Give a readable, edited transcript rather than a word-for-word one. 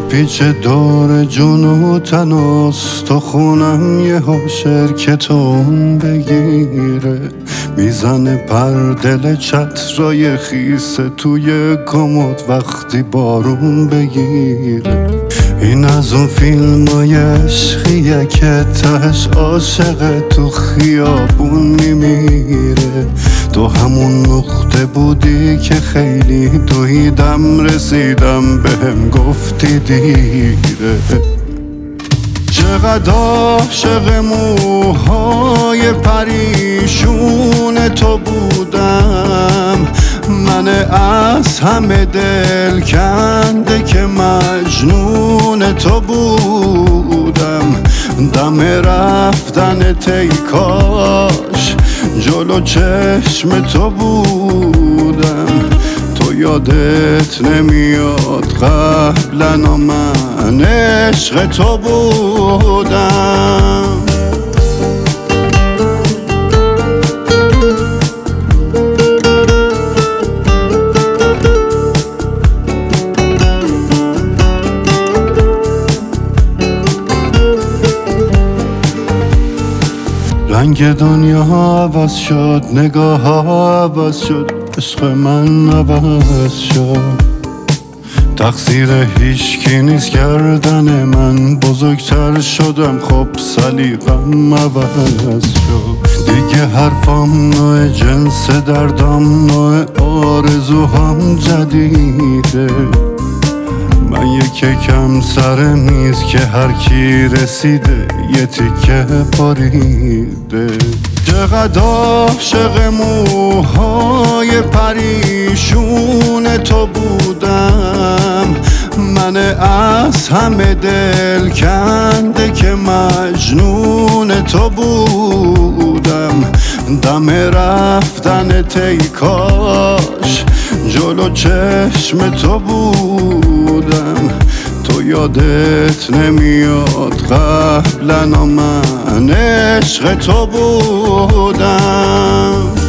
میپیچه دور جون و تن استخونم، یه شرکتون بگیره، میزنه پر دل چترای خیسه توی کمد وقتی بارون بگیره. این از اون فیلمای عشقیه که تهش عاشق تو خیابون میمیره. تو همون نقطه بودی که خیلی دویدم، رسیدم بهم گفتی دیره. چقدر عاشق موهای پریشون تو بودم، من از همه دل کنده که مجنون تو بودم. دم رفتن ای کاش جلو چشم تو بودم. تو یادت نمیاد قبلا من عشق تو بودم. رنگ دنیا عوض شد، نگاه ها عوض شد، عشق من عوض شد. تقصیر هیچکی نیست گردن من، بزرگتر شدم خب سلیقم عوض شد. دیگه حرفام نوع جنس دردام نوع آرزوهام جدیده. من یکی کم سر میز که هر کی رسیده یه تیکه پریده. چقدر عاشق موهای پریشون تو بودم، من از همه دل کنده که مجنون تو بودم. دم رفتن ای کاش جلو چشم تو بودم. تو یادت نمیاد قبلا من عشق تو بودم.